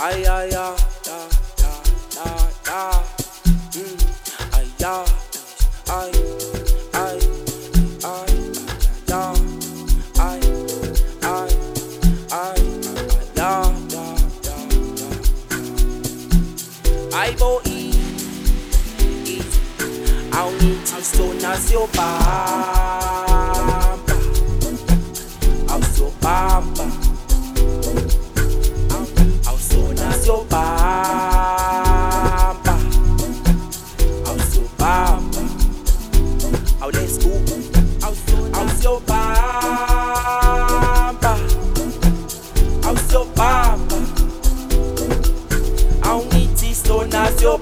Ay, ay, ay, ay, ay, ay, ay, ay, boy, ao nitisto na seu papa, ao seu papa, ao som na seu papa, ao seu papa, ao let's go, ao seu papa, ao seu papa, ao nitisto na seu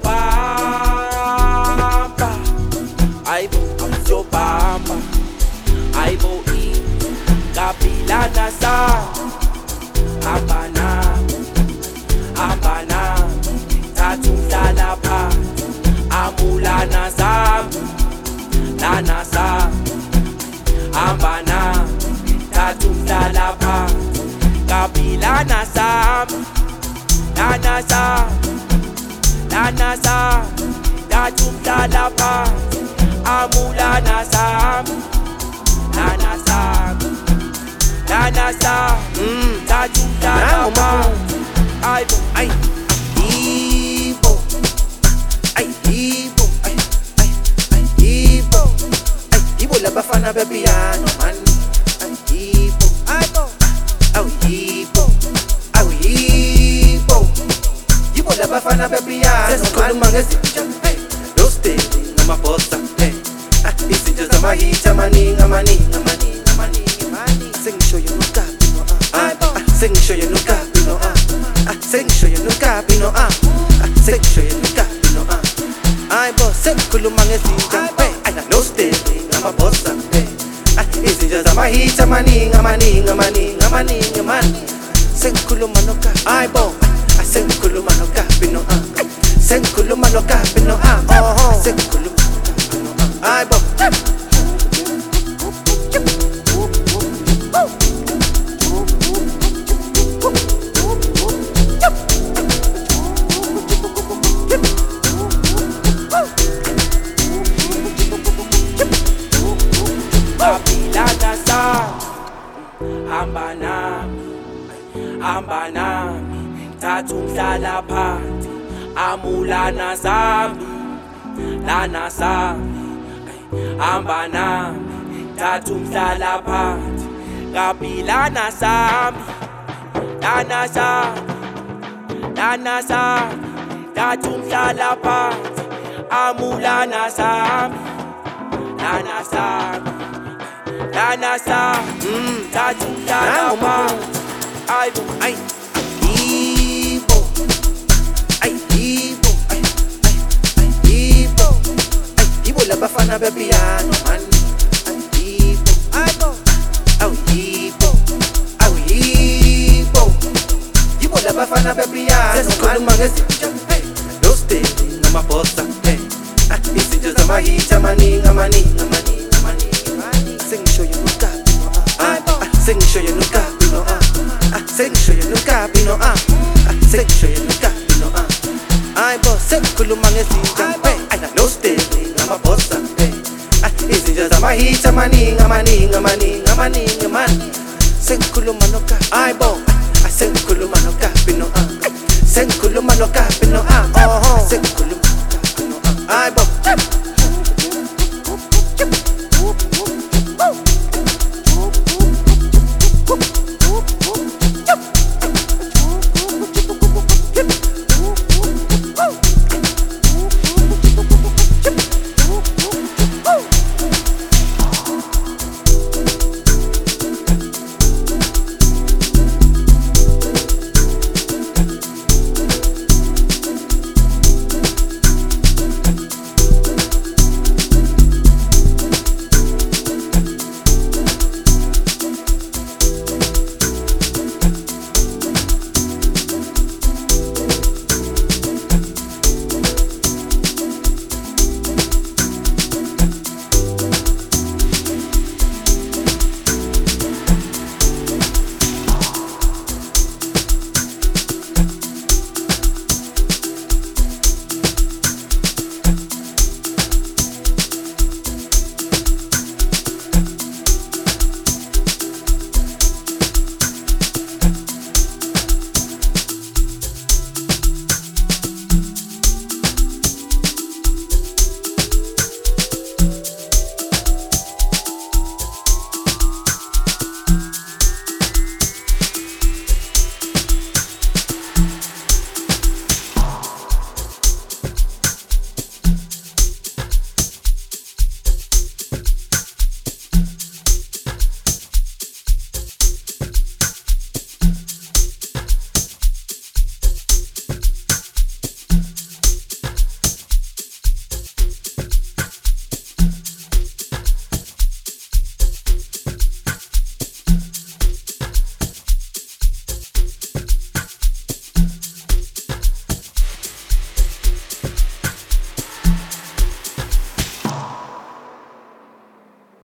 papa. Ay bo, ang seu papa. Ay bo, kapila na sa Ambana, ambana, tatung lalapat. Amula na sa Lana sa Ambana, tatung lalapat. Kapila na sa Lana sa tatung lalapat. Amula nasam, nanasam, tajum talama. Ay bo, ay, ibo, ay ibo, ay ibo, ay ibo la bafana bebiano man. Ay ibo, ay bo, ay ibo, ibo la bafana bebiano man. Hey, los days na maposta. Isinja za mahita maninga. Sing show you no capino sing show you no capino sing show you no capino sing show you no capino ay boss sing kulumange sinja ay no steady na mabossa isinja za mahita maninga man sing kulumano ka ay boss sing kulumano capino sing kulumano capino sing kulumano ay boss Ambanami, tatung lalapat. Amula na sami, lana sami. Ambanami, tatung lalapat. Kapila na sami, lana sami, tatung lalapat. Amula na sami, lana sami, tatung lalapat. Ay bo, ay ibo, ay ibo, ay ibo la bafana bebiano man. Ay ibo, ay bo, ibo la bafana bebiano man. Hey, los days na maposta. Hey, isinja za mahita maninga. Sing show you no capino sing show you no capino sing show you no capino sing show you no capino ay boss sing kulumange sinja ay no steady na mabossa isinja za mahita maninga man sing kulumano ka ay boss sing kulumano capino sing kulumano capino